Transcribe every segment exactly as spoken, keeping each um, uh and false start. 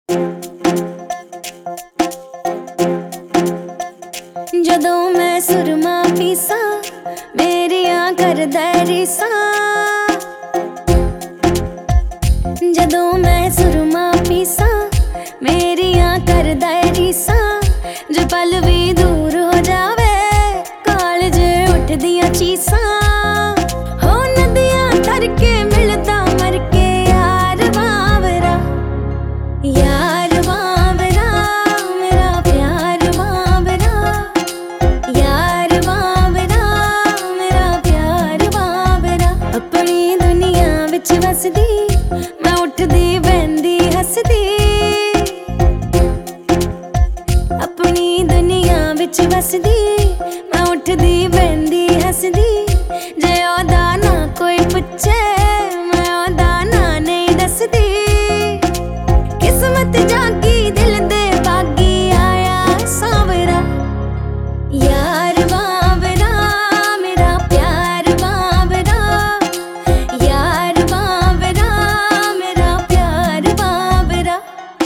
जदों मैं सुरमा पीसा मेरियां करदा रीसा। जदों मैं सुरमा पीसा मेरियां करदा रीसा। जो पल भी दूर हो जावे कालज उठदियां चीसा। हो नदियां तर के मिलदा मर के यार बावरा, यार बावरा मेरा प्यार बावरा, यार बावरा मेरा प्यार बावरा। अपनी दुनिया विच वसदी मैं उठदी बहंदी हसदी। अपनी दुनिया विच वसदी मैं उठदी बहंदी हसदी। जे ओदा ना कोई पुछे मैं ओदा ना नहीं दसदी। किस्मत जागी दिल दे बागी आया सावरा, यार बावरा मेरा प्यार बावरा, यार बावरा मेरा प्यार बावरा।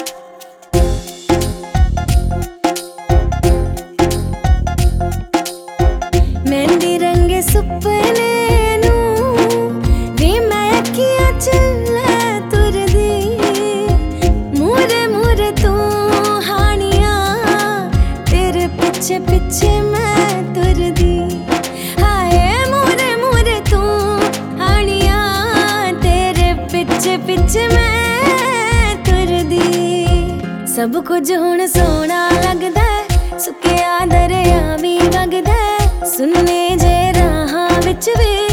मेहंदी रंगे सुपने नू वे मैं अखियां चले तुरदी। मूरे मूरे तू हानिया तेरे पिछे पिछे मैं तुरदी। हाय मूरे मूरे तू हानिया तेरे पिछे पिछे मैं तुरदी। सब कुछ हुण सोहना लगदा सुकिया दरिया भी वगदा। सुनने जे राहां विच वे